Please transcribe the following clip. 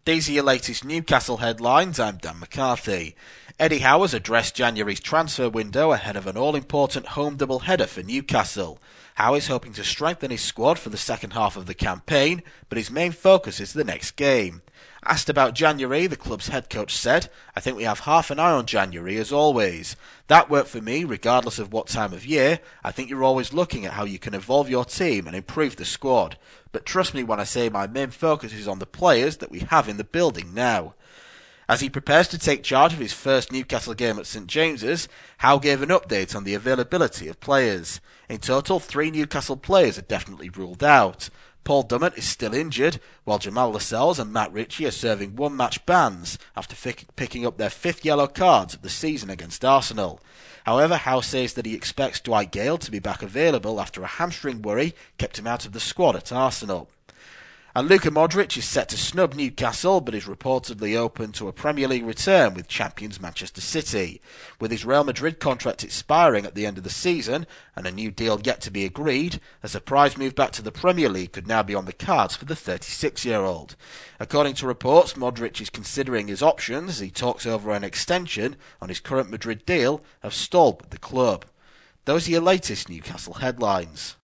These are your latest Newcastle headlines. I'm Dan McCarthy. Eddie Howe has addressed January's transfer window ahead of an all-important home double-header for Newcastle. Howe is hoping to strengthen his squad for the second half of the campaign, but his main focus is the next game. Asked about January, the club's head coach said, "I think we have half an eye on January as always. That worked for me regardless of what time of year. I think you're always looking at how you can evolve your team and improve the squad. But trust me when I say my main focus is on the players that we have in the building now." As he prepares to take charge of his first Newcastle game at St James's, Howe gave an update on the availability of players. In total, 3 Newcastle players are definitely ruled out. Paul Dummett is still injured, while Jamal Lascelles and Matt Ritchie are serving one-match bans after picking up their 5th yellow cards of the season against Arsenal. However, Howe says that he expects Dwight Gale to be back available after a hamstring worry kept him out of the squad at Arsenal. And Luka Modric is set to snub Newcastle, but is reportedly open to a Premier League return with champions Manchester City. With his Real Madrid contract expiring at the end of the season and a new deal yet to be agreed, a surprise move back to the Premier League could now be on the cards for the 36-year-old. According to reports, Modric is considering his options as he talks over an extension on his current Madrid deal have stalled with the club. Those are your latest Newcastle headlines.